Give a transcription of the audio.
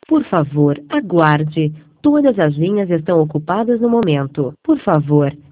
Por favor, aguarde. Todas as linhas estão ocupadas no momento. Por favor,